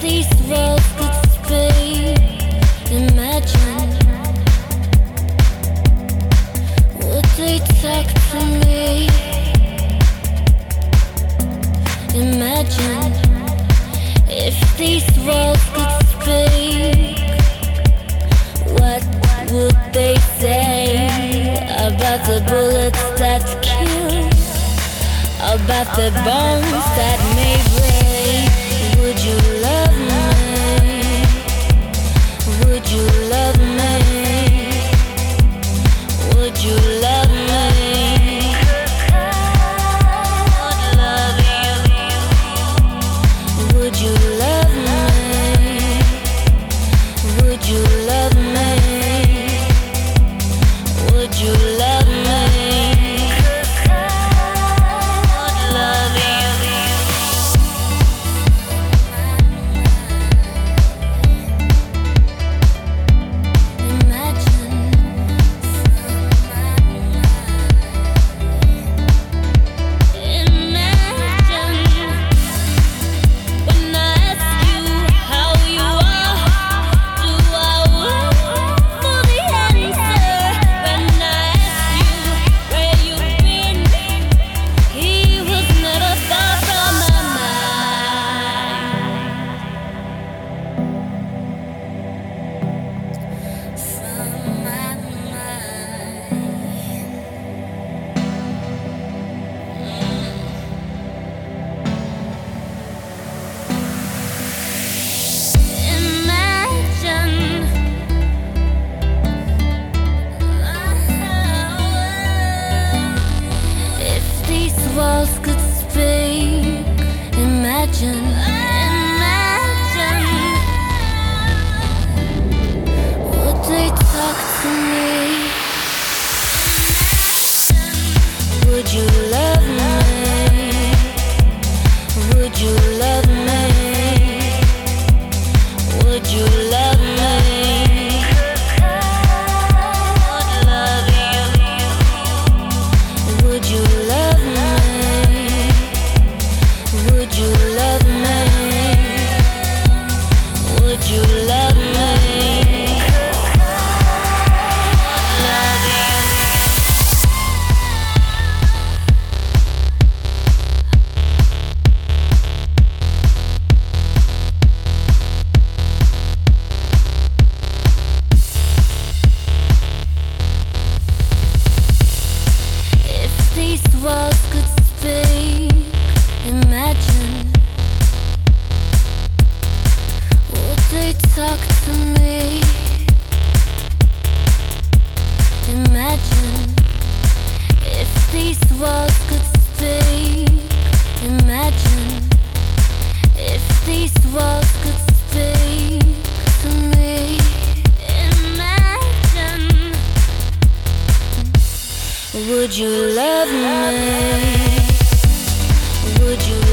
these walls could speak, imagine, would they talk to me? Imagine if these walls could speak, what would they say about the bullets that kill, about the bones that may break? Would you love me? Would you love me? Would you love me? Would you love me? Would you love me? Would you love me? Walls could speak, imagine, imagine, would they talk to me? Would you love me? Would you love me? Would you love me? Would you love me? Would you love me? Would you love me? Love you. If these walls could speak, imagine, would they talk to me? Imagine if these walls could speak, imagine if these walls could speak to me. Imagine, would you love me? Would you